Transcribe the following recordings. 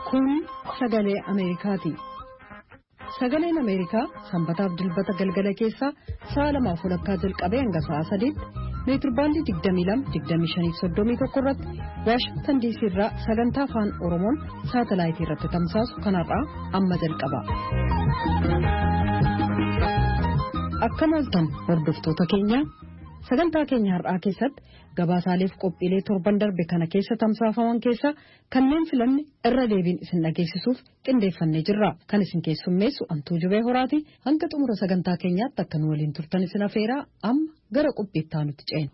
Kun sagalee Ameerikaati. Sagaleen Ameerikaa sanbataaf dilbata galgala keessaa sa'a 2:00 jalqabee hanga sa'a 3:00 meetirbaandii 22-25-31 irratti Waashingtan DC irraa sagantaa afaan Oromoon saatalaayitii irratti tamsaasu kanarraa amma jalqaba. Akkam ooltan hordoftoota keenya. Sagantaa keenya har'aa keessatti gabaasaaleef qophiilee torban darbe kana keessa tamsaafaman keessa kanneen filanne irra deebiin isin dhageessisuuf qindeeffannee jirra. Kan isin keessummeessu Antuu Jubee Horaati. Hanga xumura sagantaa keenyaatti akka nu waliin turtan isin afeeraa amma gara qophiittaa nutti ceena.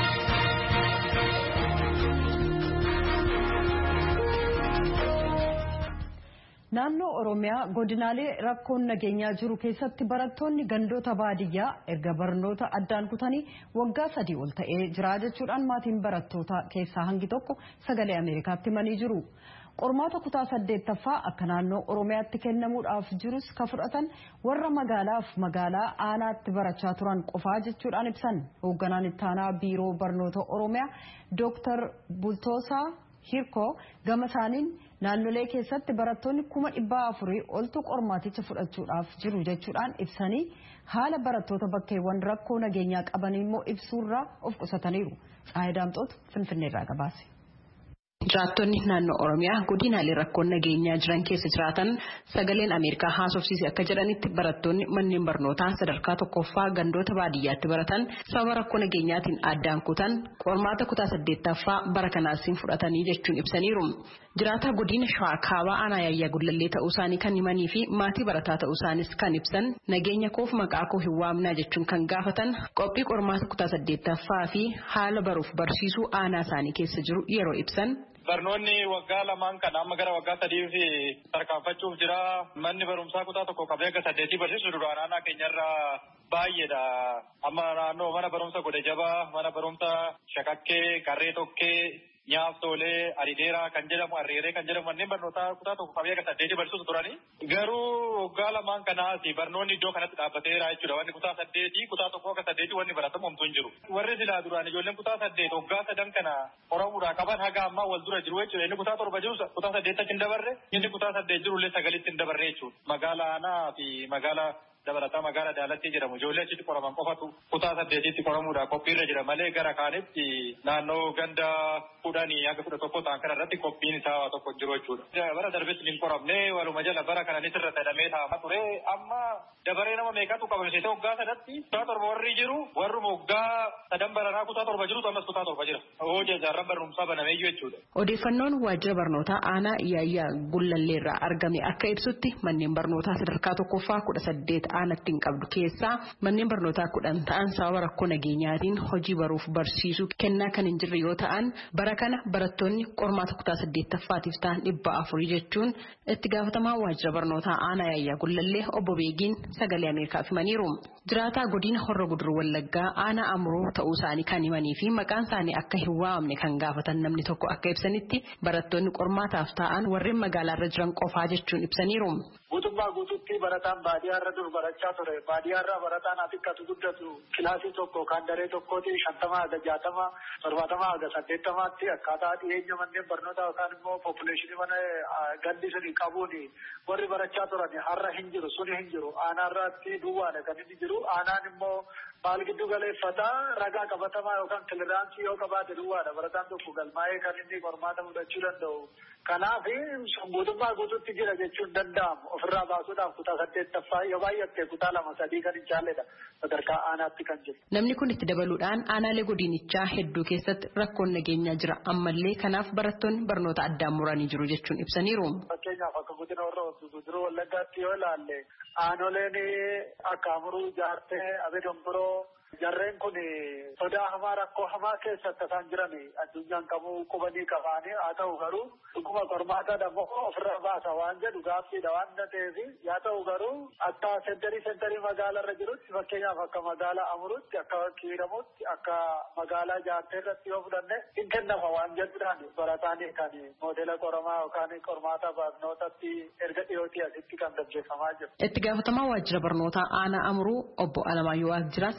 Naannoo Oromiyaa godinaalee rakkoon nageenyaa jiru keessatti barattoonni gandoota baadiyyaa erga barnoota addaan kutanii waggaa 3 ol ta'ee jira jechuudhaan maatiin barattoota keessaa hangi tokko sagalee Ameerikaatti himanii jiru. Qormaata kutaa 8ffaa akka naannoo Oromiyaatti kennamuudhaaf jirus ka fudhatan warra magaalaa aanaatti barachaa turan qofaa jechuudhaan ibsan. Hoogganaan itti aanaa biiroo barnoota Oromiyaa Dr. Bultoosaa Hirkoo gama isaaniin naannolee keessatti barattoonni 400,000 oltu qormaaticha fudhachuudhaaf jiru jechuudhaan ibsanii haala barattoota bakkeewwan rakkoo nageenyaa qabanii immoo ibsuurraa of qusataniiru. Tsaayidaamxootu Finfinneerraa gabaase. Jiraattonni naannoo Oromiyaa godinaalee rakkoon nageenyaa jiran keessa jiraatan sagaleen Ameerikaa haasofsiise akka jedhanitti barattoonni manneen barnootaa sadarkaa tokkoffaa gandoota baadiyyaatti baratan sababa rakkoo nageenyaatiin addaan kutan qormaata kutaa 8ffaa bara kanaasiin fudhatanii jechuun ibsaniiru. Jiraataa godina Shawaa Kaabaa aanaa Yaayyaa Gullallee ta'uu isaanii kan himanii fi maatii barataa ta'uu isaanis kan ibsan nageenya koof maqaa koo hin waamnaa jechuun kan gaafatan qophii qormaata kutaa 8ffaa fi haala baruuf barsiisuu aanaa isaanii keessa jiru yeroo ibsan. Barnoonni waggaa lamaan kana amma gara waggaa 3 tarkaanfachuuf jira. Manni barumsaa kutaa tokko qabee akka 8 barsiisu duraan aanaa keenyarraa baay'eedha. Amma naannoo mana barumsa Godhe Jabaa, mana barumsa Shakakkee, Qarree Tokkee, Nyaaftoolee, Arideeraa kan jedhamu, Arreeree kan jedhamu manneen barnootaa kutaa tokko qabee akka 8 barsiisu turani. Garuu waggaa lamaan kanaati barnoonni iddoo kanatti dhaabbateera jechuudha. Wanni kutaa 8 kutaa tokko akka 8 wanni baratamu homtuu hin jiru. Warri silaa duraan ijoolleen kutaa 8 waggaa 3 kana qoramuudhaa qaban haga ammaa wal dura jiru jechuudha. Inni kutaa 7 jiru kutaa 8 hin dabarre, inni kutaa 8 jiru illee 9 hin dabarre jechuudha. Magaalaa aanaa fi magaalaa dabalataa magaalaa Daalattii jedhamu ijoollee achitti qoraman qofatu kutaa 8tti qoramuudhaa qophiirra jira malee gara kaanitti naannoo ganda 10 haga 11 ta'an kanarratti qophiin isaa tokko jiru jechuudha. Bara darbetti hin qoramne waluma jala bara kananis irra hidhamee taa'aa ture amma dabaree nama meeqatu qabamsiisee waggaa sanatti kutaa 7 warri jiru warruma waggaa 3 baranaa kutaa 7 jirutu ammas kutaa 7 jira. Hojii jaarran barumsaa banameeyyuu jechuudha. Odeeffannoon waajjira barnootaa aanaa Yaayyaa Gullalleerraa argame akka ibsutti manneen barnootaa sadarkaa tokkoffaa 18 aanatti hin qabdu keessaa manneen barnootaa 10 ta'an sababa rakkoo nageenyaatiin hojii baruuf barsiisuu kennaa kan hin jirre yoo ta'an bara kana barattoonni qormaata kutaa 8ffaatiif ta'an 400 jechuun itti gaafatamaa waajjira barnootaa aanaa Yaayyaa Gullallee obbo Beegiin sagalee Ameerikaaf himaniiru. Jiraataa godina Horra Guduruu Wallaggaa aanaa Amuroo ta'uu isaanii kan himanii fi maqaan isaanii akka hin waamne kan gaafatan namni tokko akka ibsanitti barattoonni qormaataaf ta'an warreen magaalaarra jiran qofaa jechuun ibsaniiru. Guutummaa guutuutti barataan baadiyyaarra dur barachaa ture. Baadiyyaarra barataan atikkatu guddatu kilaasii tokko kan daree tokkooti 50 haga 60 70 haga 80tti akkaataa dhiyeenya manneen barnootaa yookaan immoo population mana gandi suni qabuuni warri barachaa turan har'a hin jiru suni hin jiru aanaarratti duwwaadha kan inni jiru aanaan immoo maal giddu galeeffataa ragaa qabatamaa yookaan kiliraansii yoo qabaate duwwaadha barataan tokko galmaa'ee kan inni qormaata fudhachuu danda'u. Kanaaf guutummaa guutuutti jira jechuun danda'amu ofirraa baasuudhaaf kutaa 8ffaa yoo baay'atte kutaa 2-3 kan hin caalledha sadarkaa aanaatti kan jiru. Namni kun itti dabaluudhaan aanaalee godinichaa hedduu keessatti rakkoon nageenyaa jira ammallee kanaaf barattoonni barnoota addaan muranii jiru jechuun ibsaniiru. Fakkeenyaaf akka godina Horra Guduruu Wallaggaatti yoo ilaalle aanoleen akka Amuruu, Jaartee, Abedomboroo jarreen kun sodaa hamaa rakkoo hamaa keessatti isaan jiran addunyaan qabuu qubanii qabaanii haa ta'u garuu dhuguma qormaata dammoo ofirra baasa waan jedhu gaaffiidha waan ta'eef yaa ta'u garuu akka sentarii magaalarra jirutti fakkeenyaaf akka magaalaa Amuruutti akka Kiiramuutti akka magaalaa Jaartee irratti yoo fudhanne hin kennama waan jedhuudhaan barataan kan moodela qoramaa yookaan qormaata barnootatti erga dhiyootii asitti kan gaggeeffamaa jiru. Itti gaafatamaa waajjira barnootaa aanaa Amuruu obbo Alamaayyoo Waajjiraa sagalee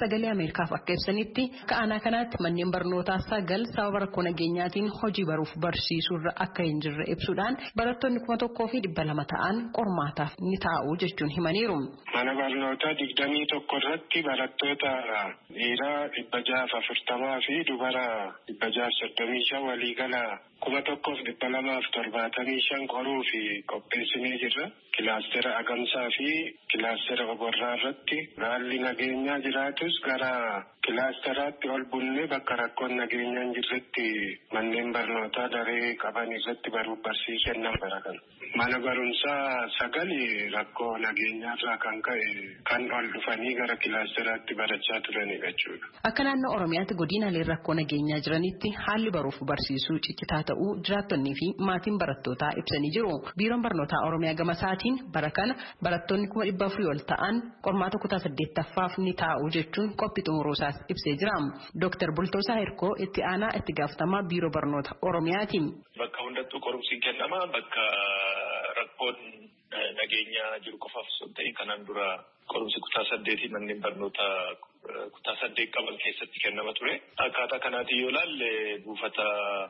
Ameerikaaf akka ibsanitti akka aanaa kanaatti manneen barnootaa 9 sababa rakkoo nageenyaatiin hojii baruuf barsiisuurra akka hin jirre ibsuudhaan barattoonni 1,200 ta'an qormaataaf ni taa'u jechuun himaniiru. Mana barnootaa 21 irratti barattoota dhiiraa 640 fi dubara 635 waliigala 1,275 qoruu fi qopheessinee jirra. Kilaastera Agamsaa fi kilaastera Oborraa irratti haalli nageenyaa jiraatus gara kilaasteraatti ol bunnee bakka rakkoon nageenyaa hin jirretti manneen barnootaa daree qaban irratti baruuf barsiisuu kennan bara kana. Mana barumsaa 9 rakkoo nageenyaarraa kan ka'e kan ol dhufanii gara kilaasteraatti barachaa turanidha jechuudha. Akka naannoo Oromiyaatti godinaalee rakkoo nageenyaa jiranitti haalli baruuf barsiisuu ciccitaa ta'uu jiraattonnii fi maatiin barattootaa ibsanii jiru. Biiroon barnootaa Oromiyaa gama isaatiin bara kana barattoonni 400 ol ta'an qormaata kutaa 8ffaaf ni taa'u jechuun qophii xumuruusaas ibsee jira. Dr. Bultoosaa Hirkoo itti aanaa itti gaafatamaa biiroo barnoota Oromiyaati. Bakka hundattuu qorumsiin kennama. Bakka rakkoon nageenyaa jiru qofaaf osoo hin ta'in kanaan dura qorumsi kutaa 8 manneen barnoota kutaa 8 qaban keessatti kennama ture. Akkaataa kanaatiin yoo ilaalle buufata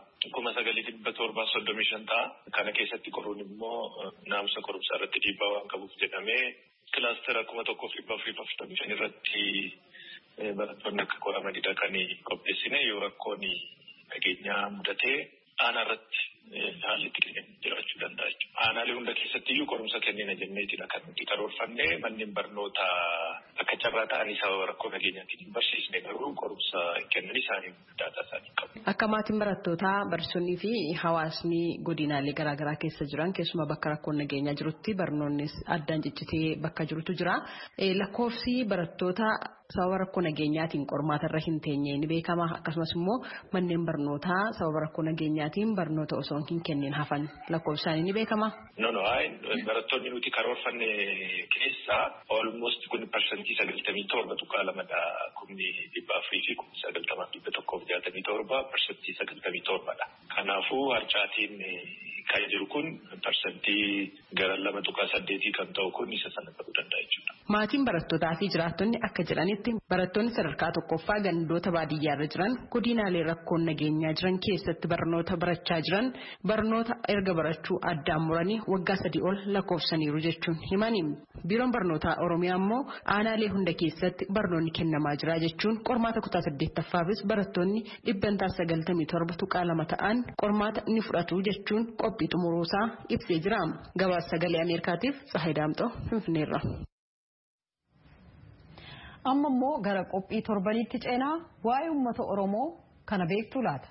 9,735 ta'a. Kana keessatti qoruun immoo naamusa qorumsaa irratti dhiibbaa waan qabuuf jedhamee kilaastera 1,445 irratti barattoonni akka qoramanidha kan qopheessine. Yoo rakkoon nageenyaa mudatee aanaa irratti haalli itti jiraachuu danda'a jechuudha. Aanaalee hunda keessatti iyyuu qorumsa kennina jenneetidha kan nuti karoorfanne. Manneen barnootaa akka carraa ta'anii sababa rakkoo nageenyaatiin hin barsiisne garuu qorumsa kennan isaanii daataa isaanii qabu. Akka maatiin barattootaa, barsiisonnii fi hawaasni godinaalee garaagaraa keessa jiran keessumaa bakka rakkoon nageenyaa jirutti barnoonnis addaan ciccitee bakka jirutu jira. Lakkoofsi barattoota sababa rakkoo nageenyaatiin qormaata irra hin teenye ni beekama. Akkasumas immoo manneen barnootaa sababa rakkoo nageenyaatiin barnoota osoo hin kenneen hafan lakkoofsaan ni beekama. Barattoonni nuti karoorfanne keessaa almost 97% tuqaa lamadha. 4,467% Kanaafuu harcaatiin kan jiru kun parsantii gara 2.8 kan ta'u kun isa sana ta'uu danda'a jechuudha. Maatiin barattootaa fi jiraattonni akka jedhanitti barattoonni sadarkaa tokkoffaa gandoota baadiyyaarra jiran godinaalee rakkoon nageenyaa jiran keessatti barnoota barachaa jiran barnoota erga barachuu addaan muranii waggaa 3 ol lakkoofsaniiru jechuun himani. Biiroon barnootaa Oromiyaa immoo aanaalee hunda keessatti barnoonni kennamaa jira jechuun qormaata kutaa 8ffaafis barattoonni 997.2 ta'an qormaata ni fudhatu jechuun qophii xumuruusaa ibsee jira. Gabaasa sagalee Ameerikaatiif Tsahaay Daamxoo Finfinneerra. Amma immoo gara qophii torbanitti ceenaa waa'ee uummata Oromoo kana beektu laata?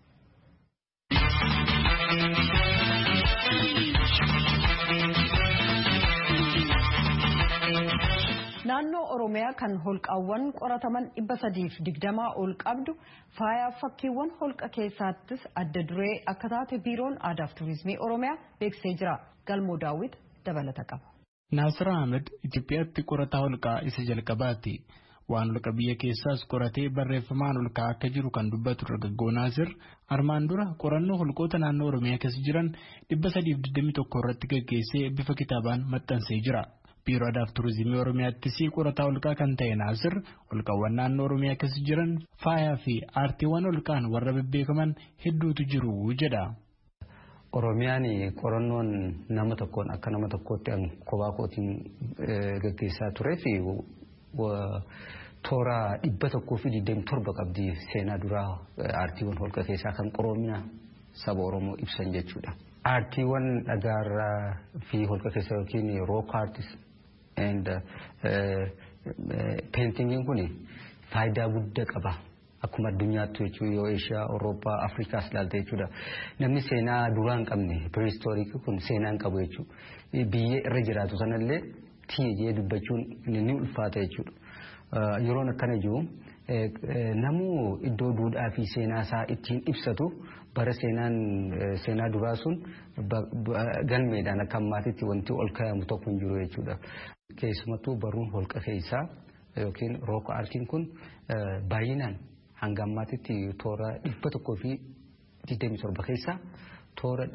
Naannoo Oromiyaa kan holqaawwan qorataman 320 ol qabdu faayaa fakkiiwwan holqa keessaattis adda duree akka taate biiroon aadaa fi turizimii Oromiyaa beeksisee jira. Galmoo Daawit dabalata qaba. Naasir Ahmed Itoophiyaatti qorataa holqaa isa jalqabaati. Waan holqa biyya keessaas qoratee barreeffamaan holqaa akka jiru kan dubbatu dargaggoo Naasir armaan dura qorannoo holqoota naannoo Oromiyaa keessa jiran 321 irratti gaggeessee bifa kitaabaan maxxansee jira. Biiroo aadaa fi turizimii Oromiyaattis qorataa holqaa kan ta'e Naasir holqawwan naannoo Oromiyaa keessa jiran faayaa fi aartiiwwan holqaan warra bebbeekaman hedduutu jiru jedha. Oromiyaan qorannoon nama tokkoon akka nama tokkootti kophaa kootiin gaggeessaa turee fi toora 127 qabdi seenaa duraa aartiiwwan holqa keessaa kan Oromiyaa saba Oromoo ibsan jechuudha. Aartiiwwan dhagaarraa fi holqa keessa yookiin rock artist and paintingin kun faayidaa guddaa qaba. Akkuma addunyaatti jechuun yoo Eeshiyaa, Awurooppaa, Afrikaas ilaalte jechuudha. Namni seenaa duraa hin qabne prehistoric kun seenaa hin qabu jechuudha. Biyya irra jiraatu sanallee tiyyee dubbachuun ni ulfaata jechuudha. Yeroon akkana jiru namuu iddoo duudhaa fi seenaa isaa ittiin ibsatu bara seenaa duraa sun galmeedhaan akka ammaatitti wanti ol kaayamu tokko hin jiru jechuudha. Keessumattuu baruun holqa keessaa yookiin rook aartiin kun baay'inaan hanga ammaatitti toora 127 keessaa toora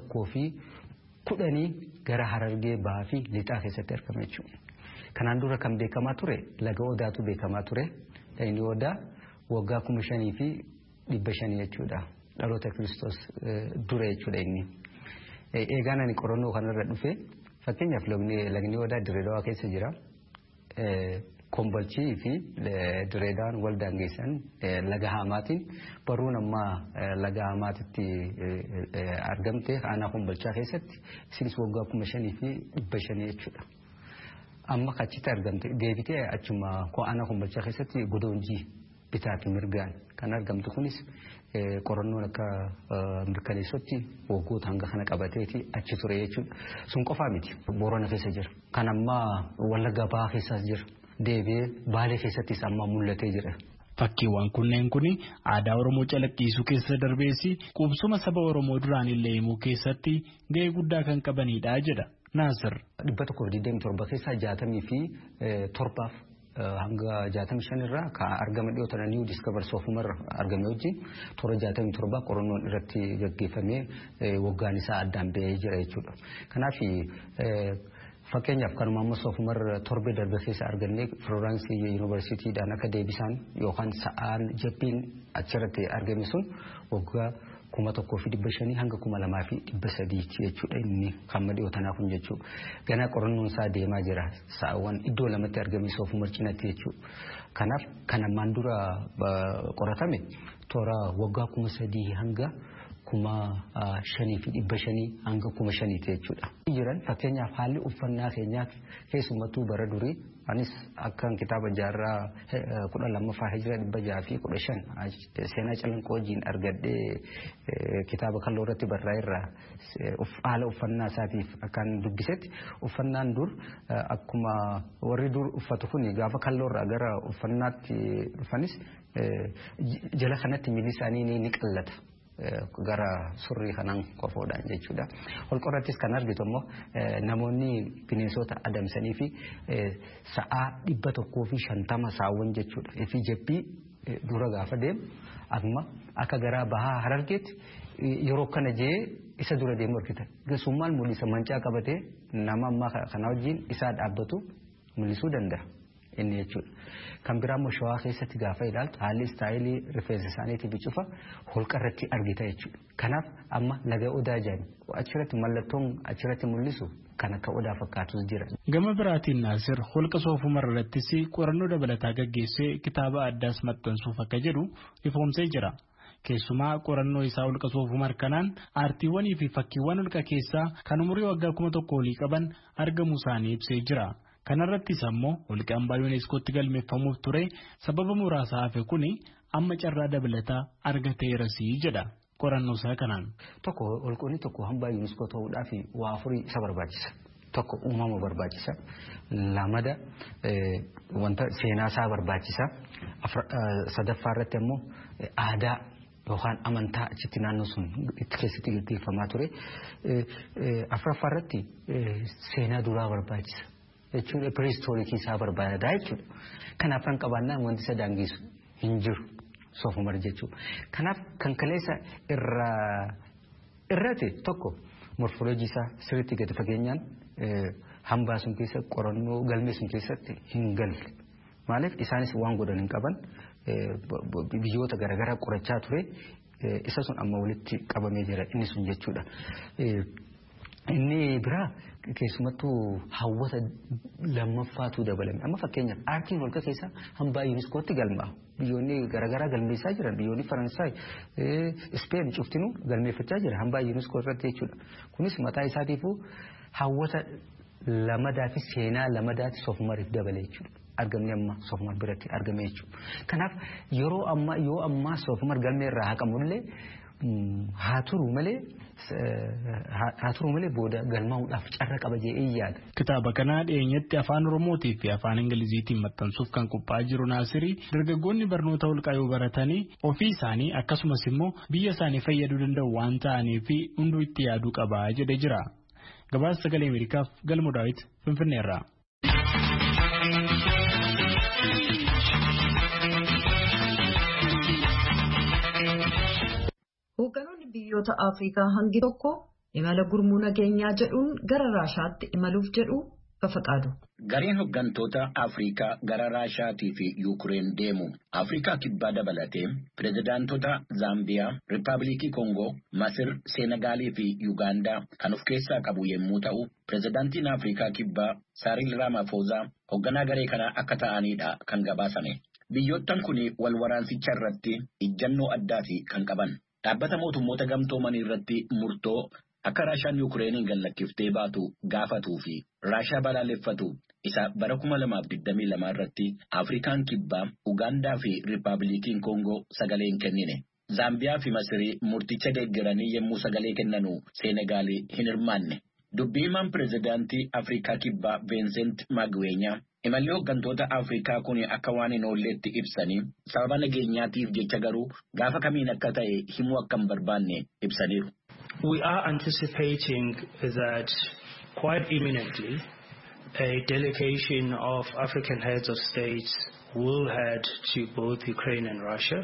110 gara Harargee Bahaa fi Lixaa keessatti argama jechuudha. Kanaan dura kan beekamaa ture laga Odaatu beekamaa ture. inni odaa waggaa 5,500 jechuudha. Dhaloota Kiristoos dura jechuudha inni. Eegaan ani qorannoo kanarra dhufe fakkeenyaaf lagni odaa Dirreedawaa keessa jira. Kombolchii fi Dirreedawaan wal daangessan laga Haamaatiin baruun ammaa laga Haamaatitti argamte aanaa Kombolchaa keessatti isinis waggaa 5,500 jechuudha. Amma achitti argamte deebitee achuma aanaa Kombolchaa keessatti Godoonjii bitaa fi mirgaan kan argamtu kunis qorannoon akka mirkaneessotti waggoota hanga kana qabateeti achi ture jechuudha. Sun qofaa miti. Boorana keessa jira. Kan ammaa Wallagga Bahaa keessaas jira. Deebi'ee Baalee keessattis amma mul'atee jira. Fakkiiwwan kunneen kuni aadaa Oromoo calaqqisiisuu keessa darbeessi qubsuma saba Oromoo duraan illee himuu keessatti gahee guddaa kan qabanidha jedha Naasir. 127 keessaa 67 hanga 65 irraa kan argama dhiyootan New Discover Sofumarra argame wajjin toora 67 qorannoon irratti gaggeeffamee waggaan isaa addaan ba'ee jira jechuudha. Kanaaf fakkeenyaaf kanuma amma Sofumarra torbe darbe keessa arganne Florence University dhaan akka deebisaan yookaan sa'aan jabbiin achirratti argame sun waggaa 1,500 hanga 2,300 jechuudha inni kan dhiyootanaa kun jechuudha. Ganaa qorannoon isaa deemaa jira. Sa'aawwan iddoo lamatti argame Sofumar cinatti jechuudha. Kanaaf kan ammaan dura qoratame toora waggaa 3,000 hanga 5,500 hanga 5,000 jechuudha. Jiran fakkeenyaaf haalli uffannaa keenyaa keessumattuu bara durii anis akkan kitaaba jaarraa 12ffaa hijira 615 seenaa calanqoo wajjin argadhee kitaaba kalloo irratti barraa'eerra haala uffannaa isaatiif akkan dubbisetti uffannaan dur akkuma warri dur uffatu kun gaafa kalloorraa gara uffannaatti dhufanis jala kanatti miilli isaanii ni qallata. Gara surrii kanaan qofoodhaan jechuudha. Holqorrattis kan argitu immoo namoonni bineensota adamsanii fi sa'aa 150 saawwan jechuudha. Fi jabbii dura gaafa deemu amma akka garaa bahaa Harargeetti yeroo kana jee isa dura deemu argita. Gasummaan mul'isa mancaa qabatee nama amma kana wajjin isaa dhaabbatu mul'isuu danda'a inni jechuudha. Kan biraa immoo Shawaa keessatti gaafa ilaaltu haalli istaayilii rifeensa isaaniitiif cufa holqa irratti argita jechuudha. Kanaaf amma laga odaa jedhani achirratti mallattoon achirratti mul'isu kan akka odaa fakkaatus jira. Gama biraatiin Naasir holqa Soofumar irrattis qorannoo dabalataa gaggeessee kitaaba addaas maxxansuuf akka jedhu ifoomsee jira. Keessumaa qorannoo isaa holqa Soofumar kanaan aartiiwwanii fi fakkiiwwan holqa keessaa kan umurii waggaa 1,000 olii qaban argamuu isaanii ibsee jira. Kanarrattis ammoo holqi hambaa yuuneeskootti galmeeffamuuf ture sababa muraasa hafe kuni amma carraa dabalataa argateerasii jedha qorannoo isaa kanaan. Tokko holqoonni tokko hambaa yuuneeskoo ta'uudhaaf waa afurii isa barbaachisa. Tokko uumama barbaachisa. Lamada wanta seenaa isaa barbaachisa. Sadaffaa irratti ammoo aadaa yookaan amantaa achitti naannoo sun itti keessatti gaggeeffamaa ture. Afuraffaa irratti seenaa duraa barbaachisa. Jechuudha prehistorikii isaa barbaada jechuudha. Kanaaf kan qabaannaan wanti isa daangisu hin jiru Soofumar jechuudha. Kanaaf kan kaleessa irratti tokko morfoolojii isaa sirriitti gadi fageenyaan hambaa sun keessa qorannoo galmee sun keessatti hin galle. Maaliif isaanis waan godhan hin qaban biyyoota garaagaraa qorachaa ture isa sun amma walitti qabamee jira inni sun jechuudha. Inni biraa keessumattuu hawwata lammaffaatu dabalame. Amma fakkeenyaaf aartiin holqa keessaa hambaa yuuneeskootti galmaa. Biyyoonni garaagaraa galmeessaa jiran biyyoonni Faransaay, Ispeen cuftinuu galmeeffachaa jira hambaa yuuneeskoo irratti jechuudha. Kunis mataa isaatiifuu hawwata lamadaa fi seenaa lamadaatti Soofumariif dabale jechuudha. Argamni amma Soofumar biratti argame jechuudha. Kanaaf yoo ammaa Soofumar galmee irraa haqamullee haa turu malee booda galmaa'uudhaaf carra qaba jedhee yaada. Kitaaba kana dhiyeenyatti afaan Oromootii fi afaan Ingiliziitiin maxxansuuf kan qophaa'aa jiru Naasirii dargaggoonni barnoota holqaa yoo baratanii ofii isaanii akkasumas immoo biyya isaanii fayyaduu danda'u waan ta'aniif hunduu itti yaaduu qaba jedhee jira. Gabaasa Sagalee Ameerikaaf Galmoo Daawit Finfinneerraa. Hooggantoonni biyyoota Afrikaa hangi tokko imala gurmuu nageenyaa jedhuun gara Raashaatti imaluuf jedhu Bafaqaadu. Gareen hooggantoota Afrikaa gara Raashiyaatii fi Yuukireen deemu Afrikaa kibbaa dabalatee pirezidaantota Zaambiyaa, Riippaabilikii Koongoo, Masir, Seenagaalii fi Yuugaandaa kan of keessaa qabu yommuu ta'u, pirezidaantiin Afrikaa kibbaa Saariil Raamaafoozaa hoogganaa garee kanaa akka ta'anidha kan gabaasame. Biyyoottan kun wal waraansicha irratti ijjannoo addaati kan qaban. Dhaabbata mootummoota gamtoomanii irratti murtoo akka Raashiyaan Yuukireeniin gallakkiftee baatu gaafatuu fi Raashiyaa balaaleffatu isa bara 2022 irratti Afrikaan kibbaa, Ugaandaa fi Riippaabilikiin Koongoo sagalee hin kennine. Zaambiyaa fi Masirii murticha deeggaranii yommuu sagalee kennanu Seenegaalii hin hirmaanne. Dubbii himaan pirezidaantii Afrikaa kibbaa Vincent Magwenya imalli hooggantoota Afrikaa kun akka waan hin oolleetti ibsanii sababa nageenyaatiif jecha garuu gaafa kamiin akka ta'e himuu akka hin barbaanne ibsaniiru. We are anticipating that quite imminently a delegation of African heads of states will head to both Ukraine and Russia.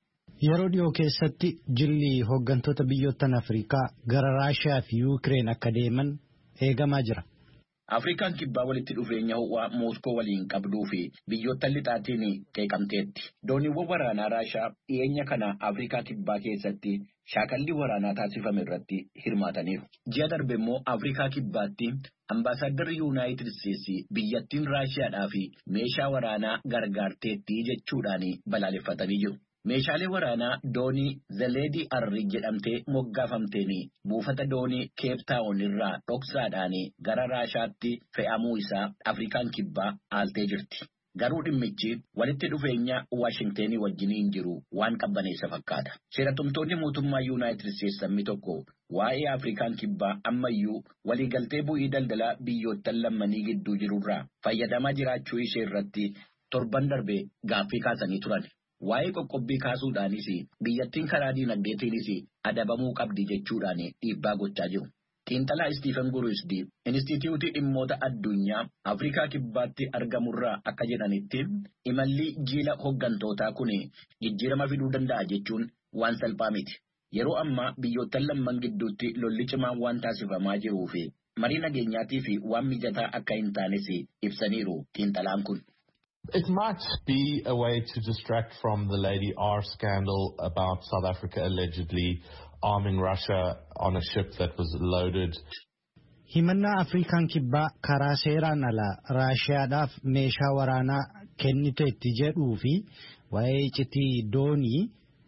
Yeroo dhiyoo keessatti jilli hooggantoota biyyoottan Afrikaa gara Raashiyaa fi Yuukireen akka deeman eegamaa jira. Afrikaan kibbaa walitti dhufeenya ho'aa Mooskoo waliin qabduu fi biyyoota lixaatiin qeeqamteetti. Dooniiwwan waraanaa Raashiyaa dhiyeenya kana Afrikaa kibbaa keessatti shaakalli waraanaa taasifame irratti hirmaataniiru. Ji'a darbe immoo Afrikaa kibbaatti ambaasaaddarri Yuunaayitid Isteetsi biyyattiin Raashiyaadhaa fi meeshaa waraanaa gargaarteetti jechuudhaan balaaleffatanii jiru. Meeshaalee waraanaa doonii Zeleedii Arri jedhamtee moggaafamteen buufata doonii Keeptaawon irraa dhoksaadhaan gara Raashiyaatti fe'amuu isaa Afrikaan kibbaa aaltee jirti. Garuu dhimmichi walitti dhufeenya Waashingtenii wajjiniin jiru waan qabbaneessa fakkaata. Seeratumtoonni mootummaa Yuunaayitid Isteetsi tokko waa'ee Afrikaan kibbaa ammayyuu waliigaltee bu'ii daldalaa biyyoottan lammanii gidduu jirurraa fayyadamaa jiraachuu ishee irratti torban darbe gaaffii kaasanii turan. Waa'ee qoqqobbii kaasuudhaanis biyyattiin karaa diinagdeetiinis adabamuu qabdi jechuudhaan dhiibbaa gochaa jiru. Xiinxalaa Istiifen Guruusdi Inistituutii Dhimmoota Addunyaa Afrikaa Kibbaatti argamurraa akka jedhanitti imalli jiila hooggantootaa kun jijjiirama fiduu danda'a jechuun waan salphaa miti. Yeroo ammaa biyyoottan lamman gidduutti lolli cimaan waan taasifamaa jiruu fi marii nageenyaatii fi waan mijataa akka hin taanes ibsaniiru xiinxalaan kun. It might be a way to distract from the Lady R scandal about South Africa allegedly arming Russia on a ship that was loaded. Himannaa Afrikaan kibbaa karaa seeraan ala Raashiyaadhaaf meeshaa waraanaa kenniteetti jedhuu fi waa'ee iccitii doonii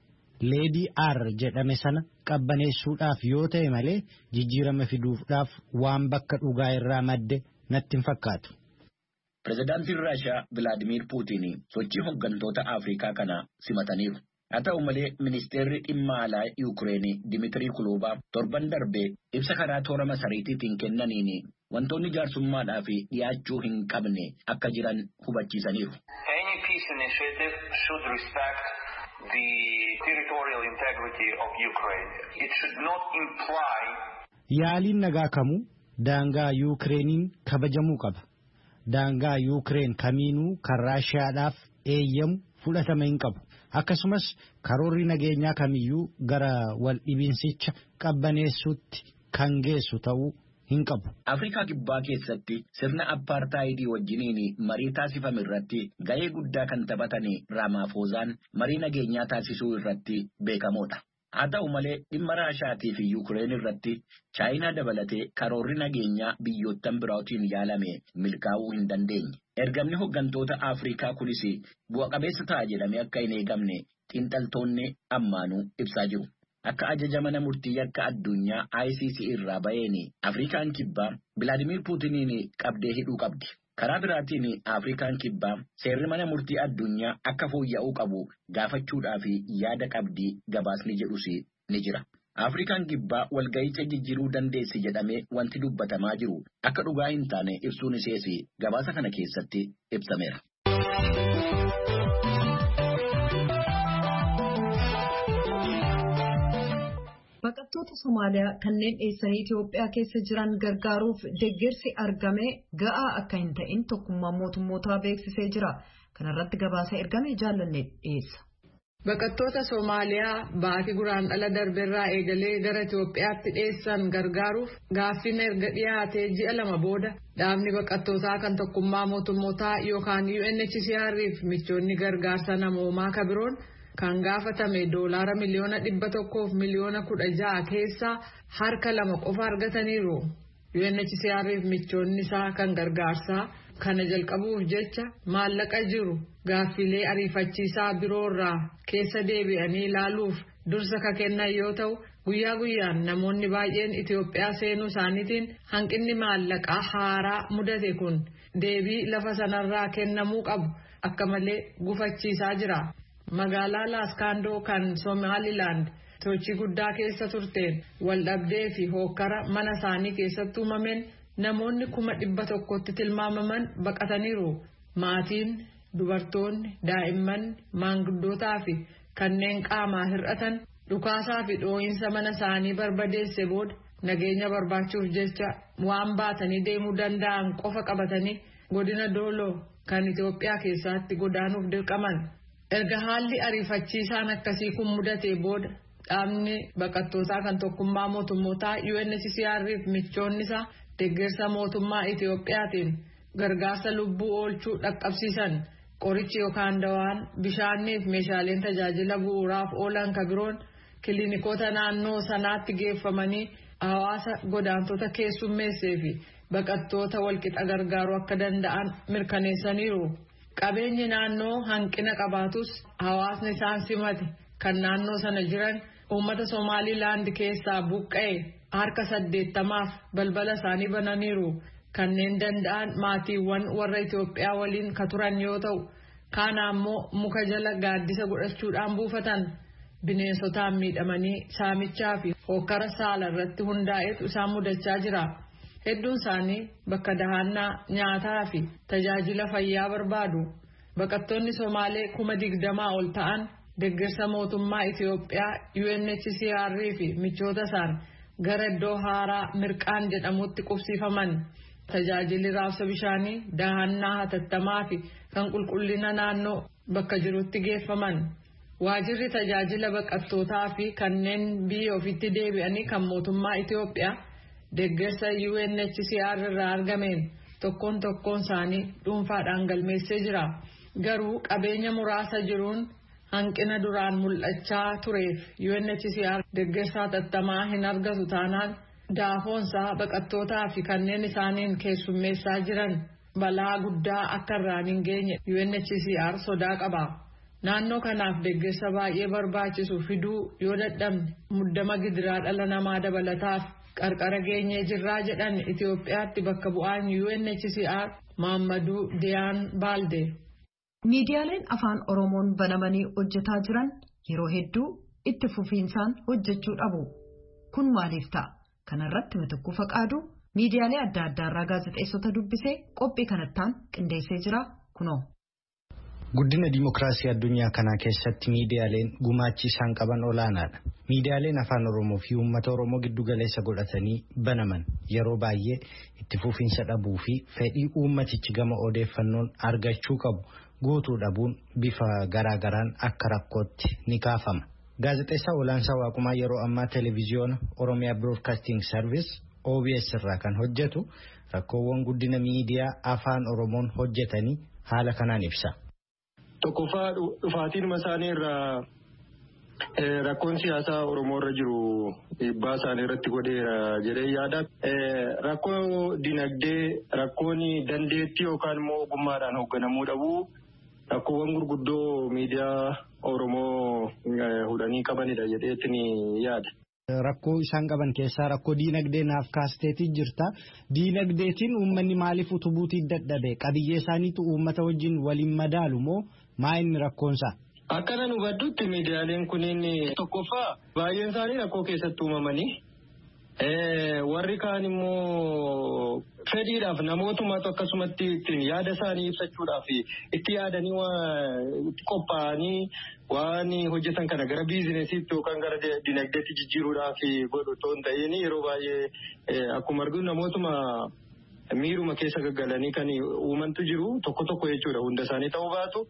Lady R jedhame sana qabbaneessuudhaaf yoo ta'e malee jijjiirama fiduudhaaf waan bakka dhugaa irraa madde natti hin fakkaatu. Pirezidaantiin Raashiyaa Vilaadimiir Puutiin sochii hooggantoota Afrikaa kana simataniiru. Haa ta'u malee ministeerri dhimma alaa Yuukireen Dimitirii Kuluubaa torban darbee ibsa karaa toora masariitiitiin kennaniin wantoonni jaarsummaadhaaf dhiyaachuu hin qabne akka jiran hubachiisaniiru. Any peace initiative should respect the territorial integrity of Ukraine. It should not imply yaaliin nagaa kamuu daangaa Yuukireeniin kabajamuu qaba. Daangaa Yuukireen kamiinuu kan Raashiyaadhaaf eeyyamu fudhatama hin qabu. Akkasumas karoorri nageenyaa kamiyyuu gara wal dhibinsicha qabbaneessuutti kan geessu ta'uu hin qabu. Afrikaa kibbaa keessatti sirna apartaayidii wajjiniin marii taasifame irratti gahee guddaa kan taphatan Raamaafoozaan marii nageenyaa taasisuu irratti beekamoodha. Haa ta'u malee dhimma Raashiyaatii fi Yuukireen irratti Chaayinaa dabalatee karoorri nageenyaa biyyoottan biraatiin yaalame milkaa'uu hin dandeenye. Ergamni hooggantoota Afrikaa kunis bu'a qabeessa ta'a jedhamee akka hin eegamne xiinxaltoonni ammaanuu ibsaa jiru. Akka ajaja mana murtii yakka addunyaa ICC irraa ba'een Afrikaan kibbaa Vilaadimiir Puutiniin qabdee hidhuu qabdi. Karaa biraatiin Afrikaan kibbaa seerri mana murtii addunyaa akka fooyya'uu qabu gaafachuudhaaf yaada qabdi gabaasni jedhus ni jira. Afrikaan kibbaa walga'icha jijjiiruu dandeessi jedhamee wanti dubbatamaa jiru akka dhugaa hin taane ibsuun isees gabaasa kana keessatti ibsameera. Baqattoota Somaaliyaa kanneen dheessanii Itoophiyaa keessa jiran gargaaruuf deeggarsi argame ga'aa akka hin ta'in tokkummaan mootummootaa beeksisee jira. Kana irratti gabaasa ergame jaallanne dhiyeessa. Baqattoota Soomaaliyaa baatii guraandhala darbeerraa eegalee gara Itoophiyaatti dhiyeessan gargaaruuf gaaffiin erga dhiyaatee ji'a 2 booda dhaabni baqattootaa kan tokkummaa mootummootaa yookaan UNHCR fi michoonni gargaarsa namoomaa kabiroon kan gaafatame $100 miliyoona 100 fi miliyoona 16 keessaa harka 2 qofa argataniiru. UNHCR fi michoonni isaa kan gargaarsaa kana jalqabuuf jecha maallaqa jiru gaaffilee ariifachiisaa biroorraa keessa deebi'anii ilaaluuf dursa ka kennan yoo ta'u guyyaa guyyaan namoonni baay'een Itoophiyaa seenuu isaaniitiin hanqinni maallaqaa haaraa mudate kun deebii lafa sanarraa kennamuu qabu akka malee gufachiisaa jira. Magaalaa Laaskaandoo kan Somaalilaand sochii guddaa keessa turteen waldhabdee fi hookkara mana isaanii keessatti uumameen namoonni 100,000tti tilmaamaman baqataniiru. Maatiin, dubartoonni, daa'imman, maanguddootaa fi kanneen qaamaa hir'atan dhukaasaa fi dhoo'insa mana isaanii barbadeesse booda nageenya barbaachuuf jecha waan baatanii deemuu danda'an qofa qabatanii godina Dooloo kan Itoophiyaa keessatti godaanuuf dirqaman. Erga haalli ariifachiisaan akkasii kun mudatee booda dhaabni baqattootaa kan tokkummaa mootummootaa UNHCR fi michoonni isaa deeggarsa mootummaa Itoophiyaatiin gargaarsa lubbuu oolchuu dhaqqabsiisan qorichi yookaan dawaan bishaanii fi meeshaaleen tajaajila bu'uuraaf oolan kabiroon kiliinikoota naannoo sanaatti geeffamanii hawaasa godaantota keessummeessee fi baqattoota walqixa gargaaruu akka danda'an mirkaneessaniiru. Qabeenyi naannoo hanqina qabaatus hawaasni isaan simate kan naannoo sana jiran uummata Somaalilaand keessaa buqqa'e harka 80f balbala isaanii bananiiru. Kanneen danda'an maatiiwwan warra Itoophiyaa waliin ka turan yoo ta'u kaan ammoo muka jala gaaddisa godhachuudhaan buufatan. Bineensotaan miidhamanii saamichaa fi hokkara saala irratti hundaa'etu isaan mudachaa jira. Hedduun isaanii bakka dahannaa nyaataa fi tajaajila fayyaa barbaadu. Baqattoonni Somaalee 20,000 ol ta'an deeggarsa mootummaa Itoophiyaa UNHCR fi michoota isaan gara iddoo haaraa mirqaan jedhamutti qubsiifaman. Tajaajilli raabsa bishaanii, dahannaa hatattamaa fi kan qulqullina naannoo bakka jirutti geeffaman. Waajirri tajaajila baqattootaa fi kanneen biyya ofitti deebi'anii kan mootummaa Itoophiyaa deeggarsa UNHCR irraa argameen tokkoon isaanii dhuunfaadhaan galmeessee jira. Garuu qabeenya muraasa jiruun hanqina duraan mul'achaa tureef UNHCR deeggarsa hatattamaa hin argatu taanaan daafoonsaa baqattootaa fi kanneen isaaniin keessummeessaa jiran balaa guddaa akka irraan hin geenye UNHCR sodaa qaba. Naannoo kanaaf deeggarsa baay'ee barbaachisu fiduu yoo dadhabne muddama gidiraa dhala namaa dabalataaf qarqara geenyee jirraa jedhan Itoophiyaatti bakka bu'aan UNHCR Maammaduu Diyaan Baalde. Miidiyaaleen afaan Oromoon banamanii hojjetaa jiran yeroo hedduu itti fufiinsaan hojjechuu dhabu. Kun maaliif ta'a? Kanarratti Mitikkuu Faqaaduu miidiyaalee adda addaarraa gaazexeessota dubbisee qophii kanattaan qindeessee jira kunoo. Guddina dimokiraasii addunyaa kanaa keessatti miidiyaaleen gumaachi isaan qaban olaanaadha. Miidiyaaleen afaan Oromoo fi uummata Oromoo giddu galeessa godhatanii banaman yeroo baay'ee itti fufiinsa dhabuu fi fedhii uummatichi gama odeeffannoon argachuu qabu guutuu dhabuun bifa garaagaraan akka rakkootti ni kaafama. Gaazexeessaa Olaansaa Waaqumaa yeroo ammaa televiziyoona Oromiyaa Broadcasting Service OBS irraa kan hojjetu rakkoowwan guddina miidiyaa afaan Oromoon hojjetanii haala kanaan ibsa. Tokkoffaa dhufaatiin isaanii irraa rakkoon siyaasaa Oromoo irra jiru dhiibbaa isaanii irratti godheera jedhee yaada. Rakkoo dinagdee, rakkoon dandeettii yookaan immoo ogummaadhaan hoogganamuu dhabuu rakkoowwan gurguddoo miidiyaa Oromoo hudhanii qabanidha jedheetiin yaada. Rakkoo isaan qaban keessaa rakkoo diinagdee naaf kaasteetii jirta. Diinagdeetiin uummanni maaliif utubuutii dadhabe? Qabiyyee isaaniitu uummata wajjin waliin madaalu moo maa inni rakkoonsaa? Akkana nu baddutti miidiyaaleen kunniin tokkoffaa baay'een isaanii rakkoo keessatti uumamanii warri kaan immoo fedhiidhaaf namootuma akkasumatti ittiin yaada isaanii ibsachuudhaaf itti yaadanii itti qophaa'anii waan hojjetan kana gara biizinesiitti yookaan gara dinagdeetti jijjiiruudhaaf godhu otoo hin ta'in yeroo baay'ee akkuma arginu namootuma miiruma keessa gaggalanii kan uumantu jiru tokko jechuudha hunda isaanii ta'uu baatu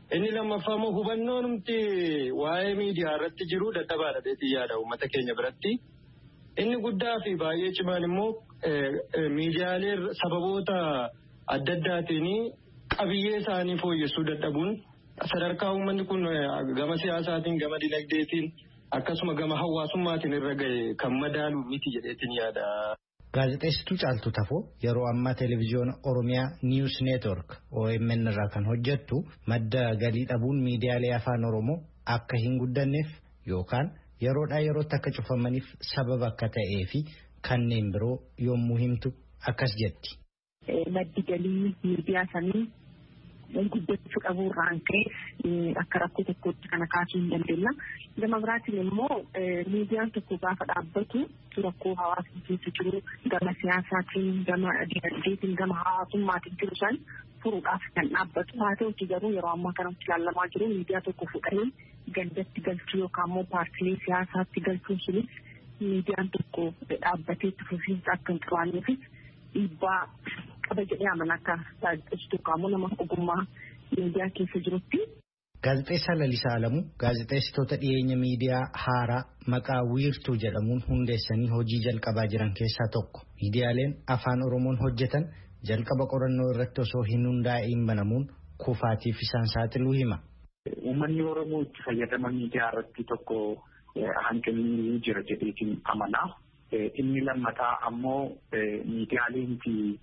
Inni lammaffaa immoo hubannoo numti waa'ee miidiyaa irratti jiru dadhabaadha beetii yaada uummata keenya biratti. Inni guddaa fi baay'ee cimaan immoo miidiyaalee sababoota adda addaatiin qabiyyee isaanii fooyyessuu dadhabuun sadarkaa uummanni kun gama siyaasaatiin gama dinagdeetiin akkasuma gama hawaasummaatiin irra ga'e kan madaalu miti jedheetiin yaada. Gaazexeessituu Caaltuu Tafoo yeroo ammaa televezyiyoona Oromiyaa News Network OMN irraa kan hojjettu madda galii dhabuun miidiyaalee afaan Oromoo akka hin guddanneef yookaan yeroodhaa yerootti akka cufamaniif sababa akka ta'ee fi kanneen biroo yommuu himtu akkas jetti. Maddi galii miidiyaa sanii guddachuu dhabuurraan ka'e akka rakkoo tokkotti kana kaasuu hin dandeenya. Gama biraatiin immoo miidiyaan tokko gaafa dhaabbatu rakkoo hawaasni keessa jiru gama siyaasaatiin gama dinagdeetiin gama hawaasummaatiin jiru san furuudhaaf kan dhaabbatu. Haa ta'uuti garuu yeroo ammaa kanatti ilaalamaa jiru miidiyaa tokko fudhanii gandatti galchuu yookaan immoo paartilee siyaasaatti galchuun sunis miidiyaan tokko dhaabbatee itti fufiinsa akka hin qabaanneefis dhiibbaa qaba jedhee amana akka gaazexeessituu yookaan immoo nama ogummaa miidiyaa keessa jirutti. Gaazexeessaa Lalisaa Alamuu gaazexeessitoota dhiyeenya miidiyaa haaraa maqaa wiirtuu jedhamuun hundeessanii hojii jalqabaa jiran keessaa tokko. Miidiyaaleen afaan Oromoon hojjetan jalqaba qorannoo irratti osoo hin hundaa'in banamuun kufaatiif isaan saaxiluu hima. Uummanni Oromoo itti fayyadama miidiyaa irratti tokko hanqinni jira jedheetiin amanaa. Inni lammataa ammoo miidiyaaleen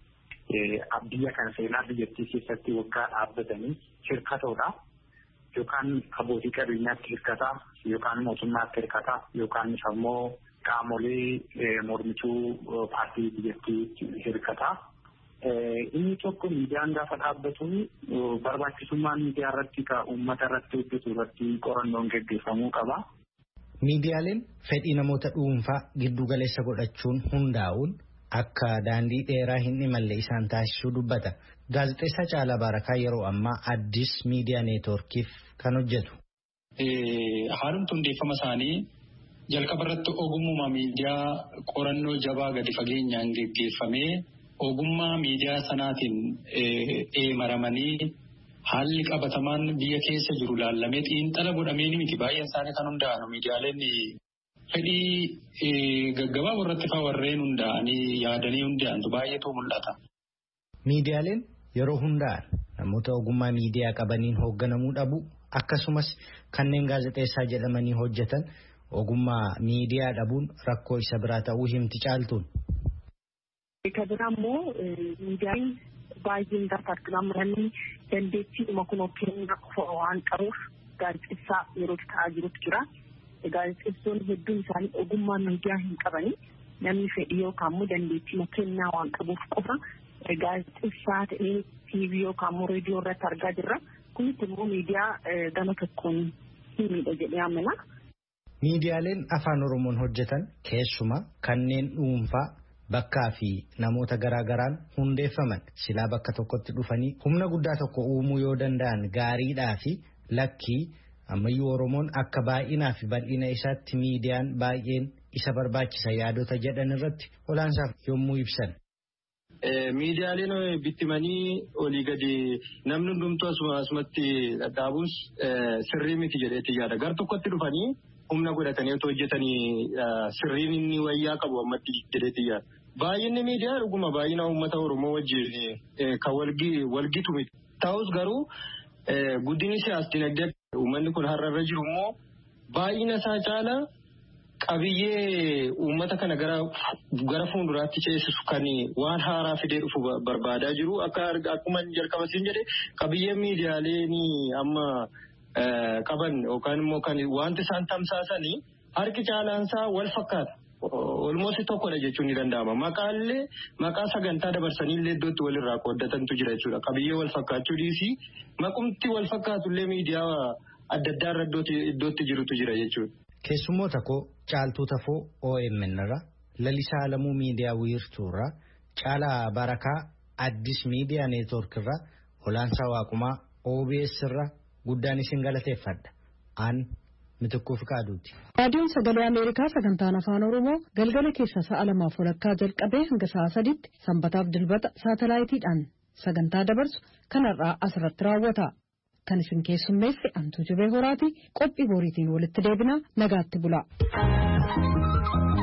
biyya kana seenaa biyyattii keessatti waggaa dhaabbatanii hirkatoodha. Yookaan abbootii qabeenyaatti hirkataa yookaan mootummaatti hirkataa yookaan immoo qaamolee mormituu paartii biyyattii hirkataa. Inni tokko miidiyaan gaafa dhaabbatu barbaachisummaa miidiyaa irratti uummata irratti hojjetu irratti qorannoon gaggeeffamuu qaba. Miidiyaaleen fedhii namoota dhuunfaa giddu galeessa godhachuun hundaa'uun akka daandii dheeraa hin imalle isaan taasisuu dubbata. Gaazexeessaa Caalaa Baarakaa yeroo ammaa Addis Miidiyaa Neetwoorkiif kan hojjetu. Haalumti hundeeffama isaanii jalqaba irratti ogummaa miidiyaa qorannoo jabaa gadi fageenyaan geggeeffamee ogummaa miidiyaa sanaatiin maramanii haalli qabatamaan biyya keessa jiru laallamee xiinxala godhamee miti baay'een isaanii kan hundaa'an miidiyaaleen fedhii gaggabaaboo irratti warreen hundaa'anii yaadanii hundaa'antu baay'eetu mul'ata. Miidiyaaleen yeroo hundaa'an namoota ogummaa miidiyaa qabaniin hoogganamuu dhabu akkasumas kanneen gaazexeessaa jedhamanii hojjetan ogummaa miidiyaa dhabuun rakkoo isa biraa ta'uu himti Caaltuun. Kabira immoo miidiyaan baay'een gaafa argamu namni dandeettii dhuma kun kennaa waan qabuuf gaazexeessaa yeroo ta'aa jirutu jira. Gaazexeessoonni hedduun isaanii ogummaa miidiyaa hin qabani. Namni fedhii yookaan immoo dandeettii kennaa waan qabuuf qofa gaazexeessaa ta'ee TV yookaan immoo reediyoo irratti argaa jirra. Kunis immoo miidiyaa gama tokkoon hin miidha jedhee amana. Miidiyaaleen afaan Oromoon hojjetan keessumaa kanneen dhuunfaa bakkaa fi namoota garaagaraan hundeeffaman silaa bakka tokkotti dhufanii humna guddaa tokko uumuu yoo danda'an gaariidhaa fi lakkii ammayyuu Oromoon akka baay'inaa fi bal'ina isaatti miidiyaan baay'een isa barbaachisa yaadota jedhan irratti olaansaaf yommuu ibsan. Miidiyaaleen bittimanii olii gadi namni hundumtuu asumatti dhadhaabuun sirrii miti jedheetti yaada. Gar tokkotti dhufanii humna godhatanii otoo hojjetanii sirriin inni wayyaa qabu ammatti jedheetti yaada. Baay'inni miidiyaa dhuguma baay'ina uummata Oromoo wajjin kan walgitu miti. Ta'us garuu guddinni siyaas dinagdee uummanni kun har'arra jiru immoo baay'ina isaa caalaa qabiyyee uummata kana gara fuulduraatti ceesisu kan waan haaraa fidee dhufu barbaadaa jiru. Akkuma jalqaba siin jedhe qabiyyeen miidiyaaleen amma qaban yookaan immoo kan wanti isaan tamsaasanii harki caalaansaa wal fakkaata. Olmooti tokkodha jechuun ni danda'ama. Maqaa sagantaa dabarsanillee iddootti walirraa qooddatantu jira jechuudha. Qabiyyee wal fakkaachuu dhiisii maqumti wal fakkaatullee miidiyaa adda addaa irra iddootti jirutu jira jechuudha. Keessummoota koo Caaltuu Tafoo OMN irraa Lalisaa Alamuu miidiyaa wiirtuu irraa Caalaa Baarakaa Addis Miidiyaa Neetwoork irraa Olaansaa Waaqumaa OBS irraa guddaan isin galateeffadha. Aan Mitikkuu Fiqaaduuti. Raadiyoon Sagalee Ameerikaa sagantaan afaan Oromoo galgala keessa sa'a 2:00 jalqabee hanga sa'a 3:00 sanbataaf dilbata saatalaayitiidhaan sagantaa dabarsu kanarraa asirratti raawwata. kan isin keessummeesse Antuu Jibee Horaati qophii boriitiin walitti deebina nagaatti bula.